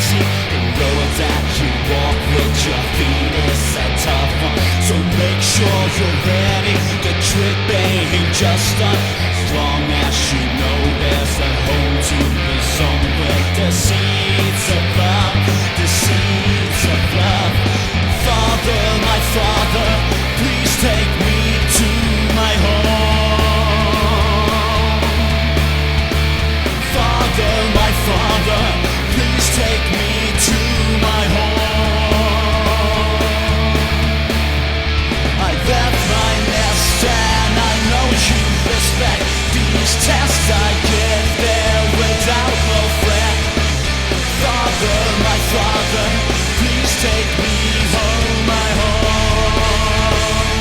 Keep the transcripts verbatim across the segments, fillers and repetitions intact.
easy. The road that you walk with your feet is a tough one, so make sure you're ready. The trip ain't just done as long as you know there's a home to be somewhere. The seeds of love, the seeds of love. Father, my Father, please take me to my home. Father, my Father, please take me to my home. I left my nest and I know you respect these tests I give there without no fret. Father, my Father, please take me home, my home.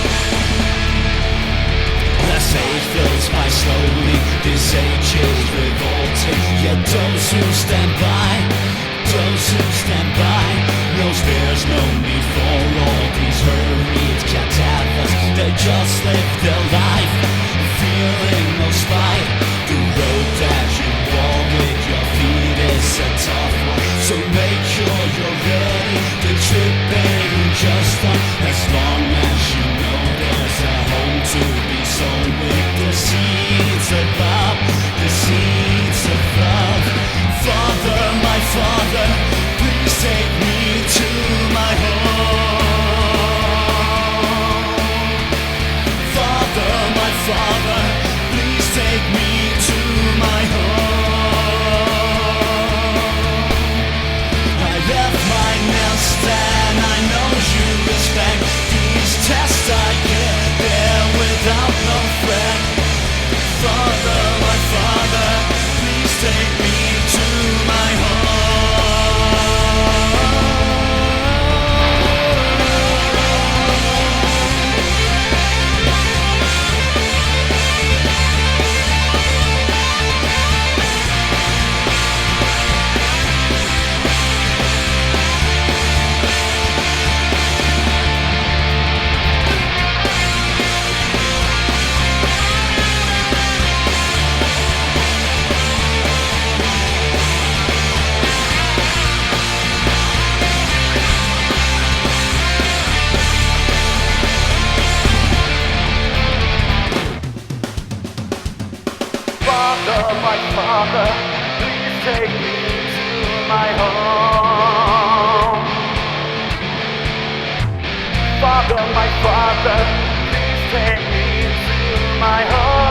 As age fills my slowly, this age is revolting. Yet those who stand by, those who stand by, knows there's no need for all these hurried cadavers. They just live their life, feeling no spite. The road that you walk with your feet is a tough one, so make sure you're ready. The trip ain't just done as long as you know there's a home to be sown with the seeds of love, the seeds of love. Father, my Father, please take me to my home. Father, my Father, please take me to my home. I left my nest and I know you respect these tests I get there without no fret. Father, my Father, please take me to my home. Father, my Father, please take me to my home. Father, my Father, please take me to my home.